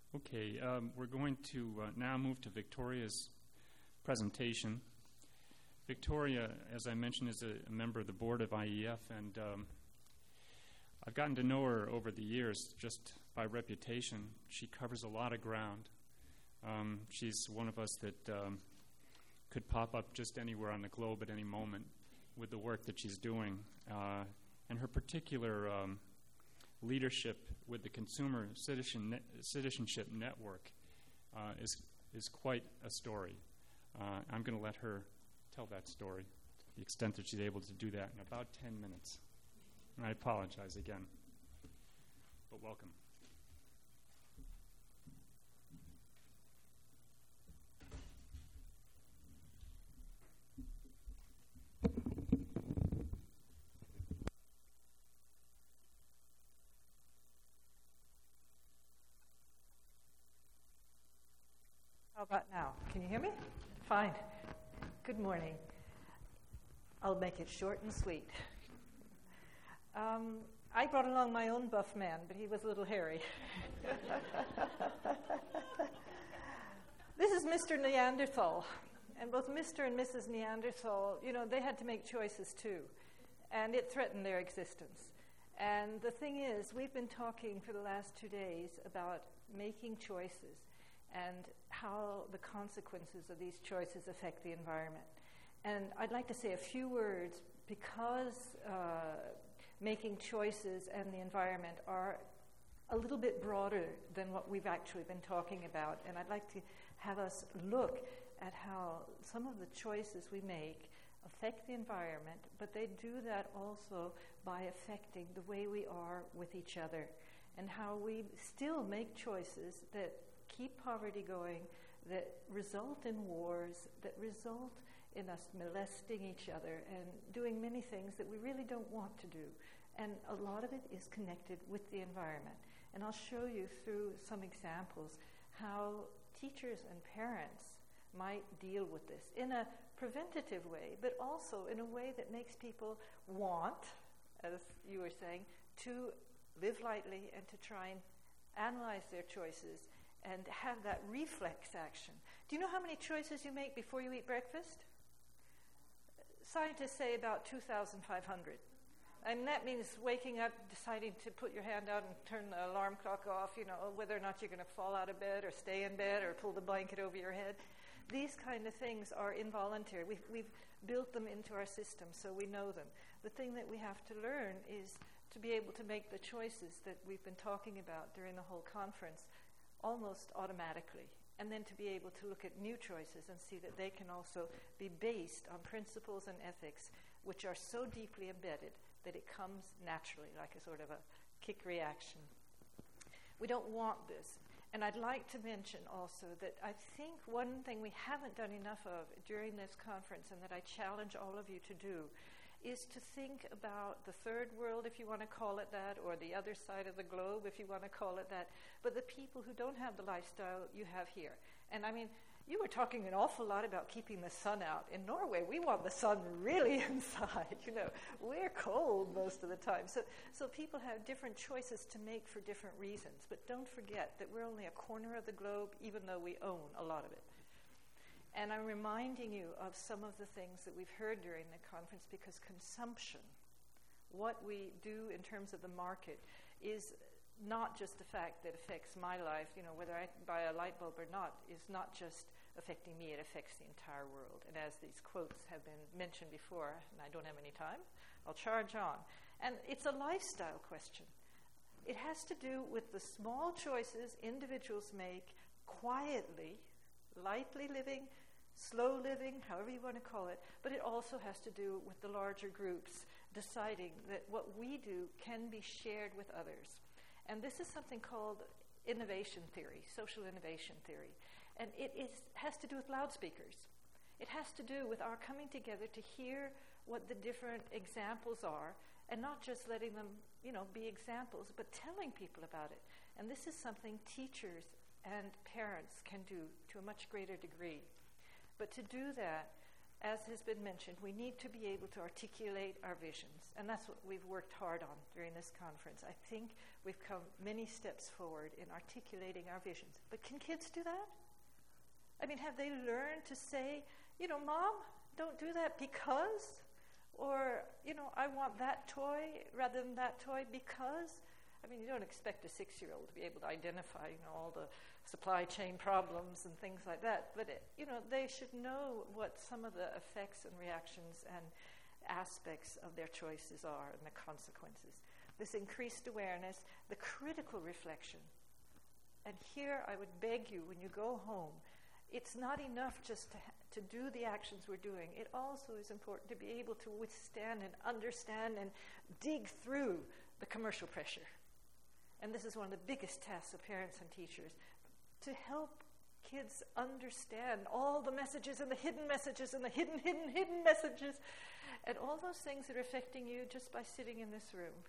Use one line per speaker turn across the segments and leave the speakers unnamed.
Okay, we're going to now move to Victoria's presentation. Victoria, as I mentioned, is a member of the board of IEF, and I've gotten to know her over the years just by reputation. She covers a lot of ground. She's one of us that could pop up just anywhere on the globe at any moment with the work that she's doing. And her particular leadership with the Consumer Citizenship Network is quite a story. I'm going to let her tell that story to the extent that she's able to do that in about 10 minutes. And I apologize again, but welcome.
How about now? Can you hear me? Fine. Good morning. I'll make it short and sweet. I brought along my own buff man, but he was a little hairy. This is Mr. Neanderthal. And both Mr. and Mrs. Neanderthal, they had to make choices too. And it threatened their existence. And the thing is, we've been talking for the last 2 days about making choices and how the consequences of these choices affect the environment. And I'd like to say a few words because making choices and the environment are a little bit broader than what we've actually been talking about. And I'd like to have us look at how some of the choices we make affect the environment, but they do that also by affecting the way we are with each other, and how we still make choices that keep poverty going, that result in wars, that result in us molesting each other and doing many things that we really don't want to do. And a lot of it is connected with the environment. And I'll show you through some examples how teachers and parents might deal with this in a preventative way, but also in a way that makes people want, as you were saying, to live lightly and to try and analyze their choices and have that reflex action. Do you know how many choices you make before you eat breakfast? Scientists say about 2,500. And that means waking up, deciding to put your hand out and turn the alarm clock off, whether or not you're going to fall out of bed or stay in bed or pull the blanket over your head. These kind of things are involuntary. We've built them into our system, so we know them. The thing that we have to learn is to be able to make the choices that we've been talking about during the whole conference almost automatically, and then to be able to look at new choices and see that they can also be based on principles and ethics which are so deeply embedded that it comes naturally, like a sort of a kick reaction. We don't want this. And I'd like to mention also that I think one thing we haven't done enough of during this conference, and that I challenge all of you to do, is to think about the third world, if you want to call it that, or the other side of the globe, if you want to call it that, but the people who don't have the lifestyle you have here. And I mean, you were talking an awful lot about keeping the sun out. In Norway, we want the sun really inside. We're cold most of the time. So people have different choices to make for different reasons. But don't forget that we're only a corner of the globe, even though we own a lot of it. And I'm reminding you of some of the things that we've heard during the conference, because consumption, what we do in terms of the market, is not just the fact that affects my life, whether I buy a light bulb or not, is not just affecting me, it affects the entire world. And as these quotes have been mentioned before, and I don't have any time, I'll charge on. And it's a lifestyle question. It has to do with the small choices individuals make quietly, lightly living, slow living, however you want to call it, but it also has to do with the larger groups deciding that what we do can be shared with others. And this is something called innovation theory, social innovation theory. And it has to do with loudspeakers. It has to do with our coming together to hear what the different examples are, and not just letting them, be examples, but telling people about it. And this is something teachers and parents can do to a much greater degree. But to do that, as has been mentioned, we need to be able to articulate our visions. And that's what we've worked hard on during this conference. I think we've come many steps forward in articulating our visions. But can kids do that? I mean, have they learned to say, Mom, don't do that because? Or, I want that toy rather than that toy because? I mean, you don't expect a 6-year-old to be able to identify, all the supply chain problems and things like that. But, they should know what some of the effects and reactions and aspects of their choices are and the consequences. This increased awareness, the critical reflection. And here I would beg you, when you go home, it's not enough just to do the actions we're doing. It also is important to be able to withstand and understand and dig through the commercial pressure. And this is one of the biggest tasks of parents and teachers, to help kids understand all the messages and the hidden messages and the hidden messages and all those things that are affecting you just by sitting in this room.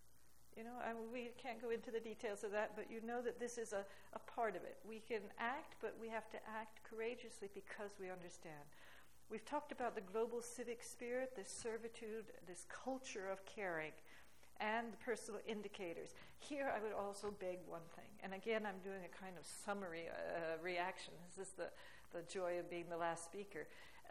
We can't go into the details of that, but you know that this is a part of it. We can act, but we have to act courageously because we understand. We've talked about the global civic spirit, this servitude, this culture of caring, and the personal indicators. Here I would also beg one thing, and again I'm doing a kind of summary reaction. This is the joy of being the last speaker.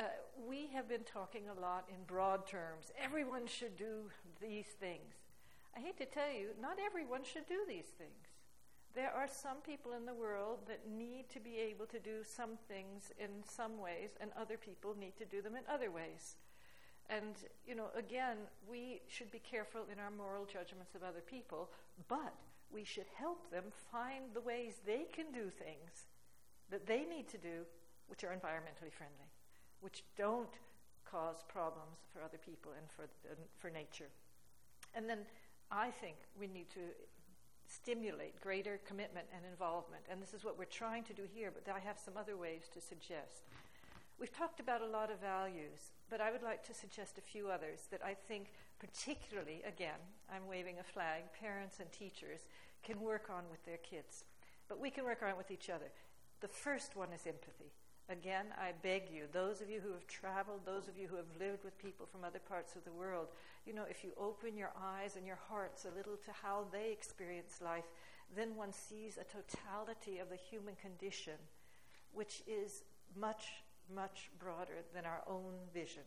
We have been talking a lot in broad terms. Everyone should do these things. I hate to tell you, not everyone should do these things. There are some people in the world that need to be able to do some things in some ways, and other people need to do them in other ways. And, again, we should be careful in our moral judgments of other people, but we should help them find the ways they can do things that they need to do, which are environmentally friendly, which don't cause problems for other people and for nature. And then I think we need to stimulate greater commitment and involvement. And this is what we're trying to do here, but I have some other ways to suggest. We've talked about a lot of values, but I would like to suggest a few others that I think particularly, again, I'm waving a flag, parents and teachers can work on with their kids. But we can work on it with each other. The first one is empathy. Again, I beg you, those of you who have traveled, those of you who have lived with people from other parts of the world, if you open your eyes and your hearts a little to how they experience life, then one sees a totality of the human condition, which is much, much broader than our own vision.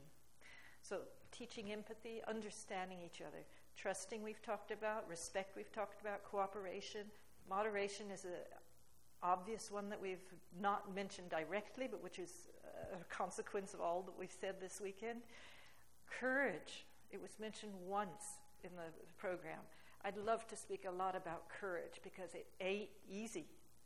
So teaching empathy, understanding each other, trusting we've talked about, respect we've talked about, cooperation, moderation is an obvious one that we've not mentioned directly, but which is a consequence of all that we've said this weekend. Courage, it was mentioned once in the program. I'd love to speak a lot about courage because it ain't easy.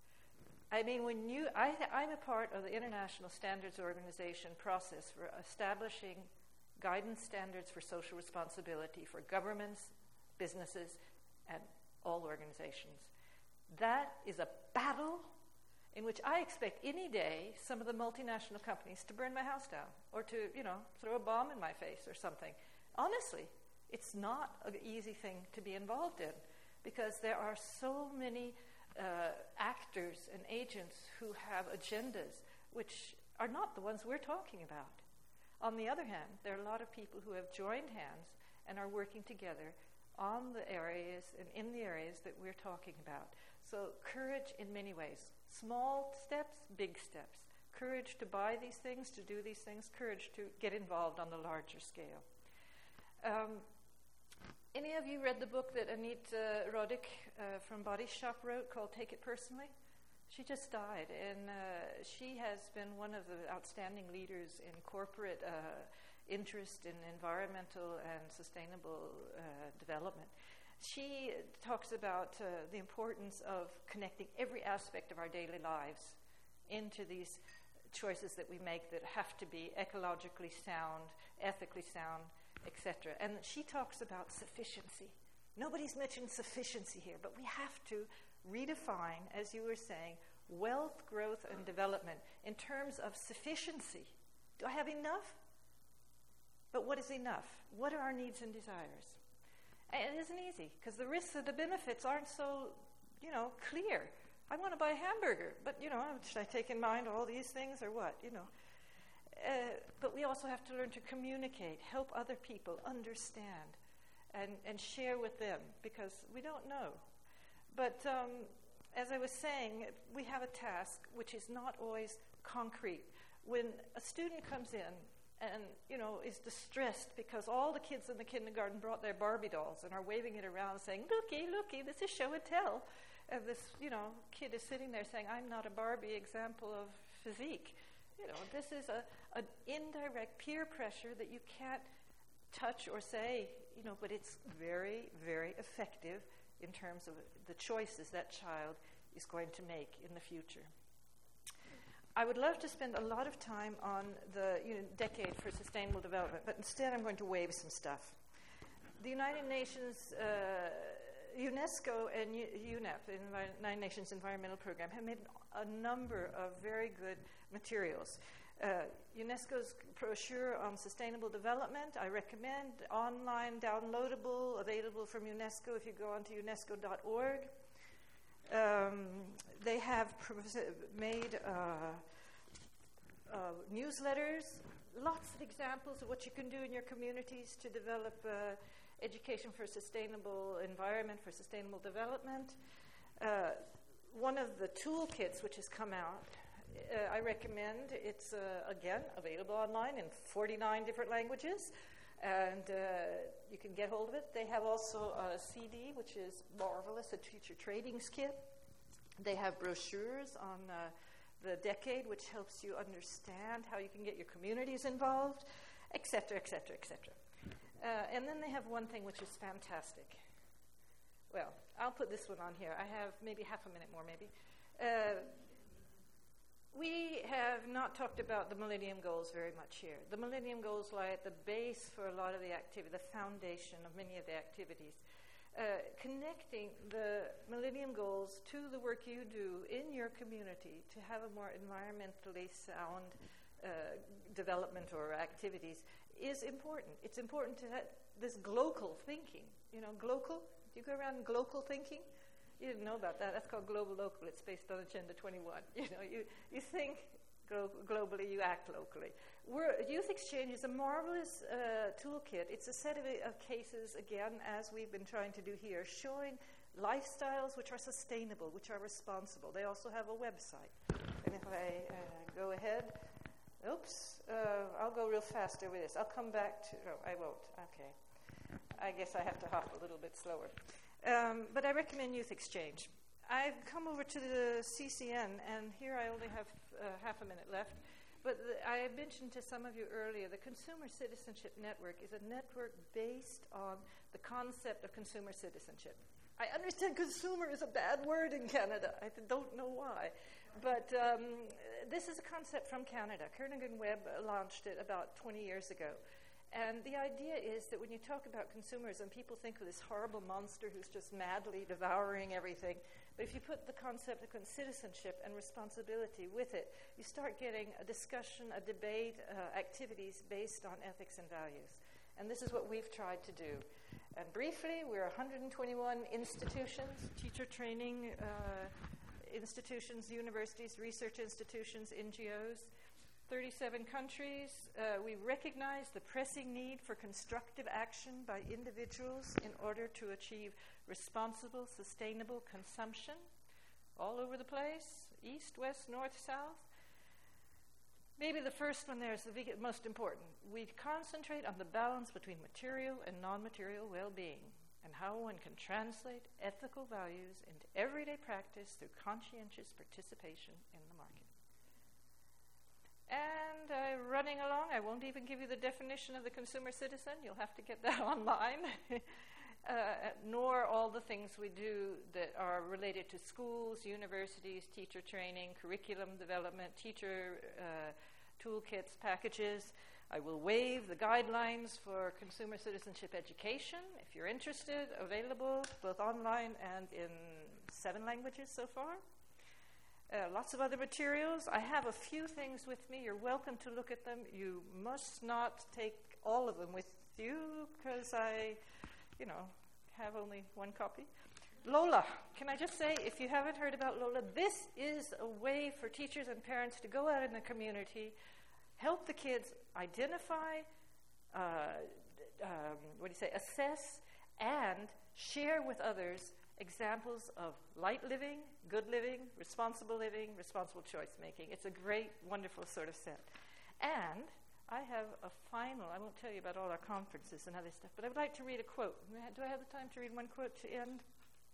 I mean, I'm a part of the International Standards Organization process for establishing guidance standards for social responsibility for governments, businesses, and all organizations. That is a battle in which I expect any day some of the multinational companies to burn my house down or to, throw a bomb in my face or something. Honestly, it's not an easy thing to be involved in because there are so many actors and agents who have agendas which are not the ones we're talking about. On the other hand, there are a lot of people who have joined hands and are working together on the areas and in the areas that we're talking about. So courage in many ways. Small steps, big steps. Courage to buy these things, to do these things. Courage to get involved on the larger scale. Any of you read the book that Anita Roddick from Body Shop wrote called Take It Personally? She just died, and she has been one of the outstanding leaders in corporate interest in environmental and sustainable development. She talks about the importance of connecting every aspect of our daily lives into these choices that we make that have to be ecologically sound, ethically sound, etc. And she talks about sufficiency. Nobody's mentioned sufficiency here, but we have to redefine, as you were saying, wealth, growth, and development in terms of sufficiency. Do I have enough? But what is enough? What are our needs and desires? And it isn't easy, because the risks and the benefits aren't so, clear. I want to buy a hamburger, but, should I take in mind all these things or what, But we also have to learn to communicate, help other people understand. and share with them, because we don't know. But as I was saying, we have a task which is not always concrete. When a student comes in and, is distressed because all the kids in the kindergarten brought their Barbie dolls and are waving it around saying, looky, this is show and tell. And this, kid is sitting there saying, I'm not a Barbie example of physique. This is an indirect peer pressure that you can't touch or say, but it's very, very effective in terms of the choices that child is going to make in the future. I would love to spend a lot of time on the Decade for Sustainable Development, but instead I'm going to waive some stuff. The United Nations, UNESCO and UNEP, the United Nations Environmental Program, have made a number of very good materials. UNESCO's brochure on sustainable development, I recommend, online, downloadable, available from UNESCO if you go onto unesco.org. They have made newsletters, lots of examples of what you can do in your communities to develop education for sustainable environment, for sustainable development. One of the toolkits which has come out, I recommend. It's, again, available online in 49 different languages, and you can get hold of it. They have also a CD, which is marvelous, a teacher trainings kit. They have brochures on the decade, which helps you understand how you can get your communities involved, et cetera, et cetera, et cetera. And then they have one thing which is fantastic. Well, I'll put this one on here. I have maybe half a minute more, maybe. We have not talked about the Millennium Goals very much here. The Millennium Goals lie at the base for a lot of the activity, the foundation of many of the activities. Connecting the Millennium Goals to the work you do in your community to have a more environmentally sound development or activities is important. It's important to have this global thinking. Global? Do you go around global thinking? You didn't know about that. That's called Global Local. It's based on Agenda 21. You think globally, you act locally. Youth Exchange is a marvelous toolkit. It's a set of cases, again, as we've been trying to do here, showing lifestyles which are sustainable, which are responsible. They also have a website. And if I go ahead, I'll go real fast over this. I'll come back to, I won't. Okay. I guess I have to hop a little bit slower. But I recommend Youth Exchange. I've come over to the CCN, and here I only have half a minute left. But I mentioned to some of you earlier, the Consumer Citizenship Network is a network based on the concept of consumer citizenship. I understand consumer is a bad word in Canada. I don't know why. But this is a concept from Canada. Kernighan Webb launched it about 20 years ago. And the idea is that when you talk about consumerism, people think of this horrible monster who's just madly devouring everything. But if you put the concept of citizenship and responsibility with it, you start getting a discussion, a debate, activities based on ethics and values. And this is what we've tried to do. And briefly, we're 121 institutions, teacher training institutions, universities, research institutions, NGOs. 37 countries. We recognize the pressing need for constructive action by individuals in order to achieve responsible, sustainable consumption all over the place, east, west, north, south. Maybe the first one there is the most important. We concentrate on the balance between material and non-material well-being and how one can translate ethical values into everyday practice through conscientious participation in the market. And running along, I won't even give you the definition of the consumer citizen. You'll have to get that online. Nor all the things we do that are related to schools, universities, teacher training, curriculum development, teacher toolkits, packages. I will waive the guidelines for consumer citizenship education. If you're interested, available both online and in 7 languages so far. Lots of other materials. I have a few things with me. You're welcome to look at them. You must not take all of them with you because I, have only one copy. Lola. Can I just say, if you haven't heard about Lola, this is a way for teachers and parents to go out in the community, help the kids identify, assess, and share with others examples of light living, good living, responsible choice making. It's a great, wonderful sort of set. And I have a final, I won't tell you about all our conferences and other stuff, but I would like to read a quote. Do I have the time to read one quote to end?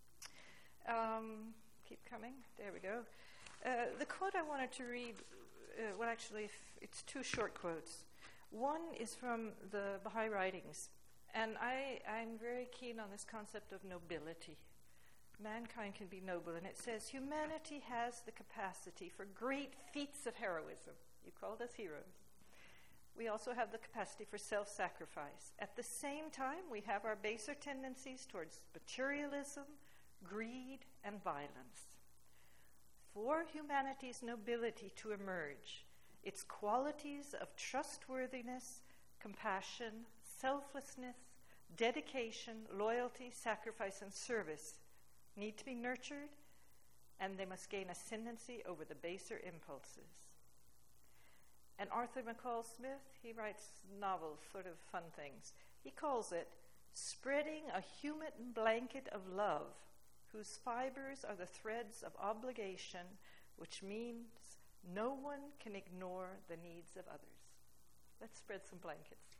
Keep coming. There we go. The quote I wanted to read, well, actually, it's two short quotes. One is from the Baha'i writings, and I'm very keen on this concept of nobility. Mankind can be noble, and it says, humanity has the capacity for great feats of heroism. You called us heroes. We also have the capacity for self-sacrifice. At the same time, we have our baser tendencies towards materialism, greed, and violence. For humanity's nobility to emerge, its qualities of trustworthiness, compassion, selflessness, dedication, loyalty, sacrifice, and service need to be nurtured, and they must gain ascendancy over the baser impulses. And Arthur McCall Smith, he writes novels, sort of fun things. He calls it spreading a human blanket of love, whose fibers are the threads of obligation, which means no one can ignore the needs of others. Let's spread some blankets.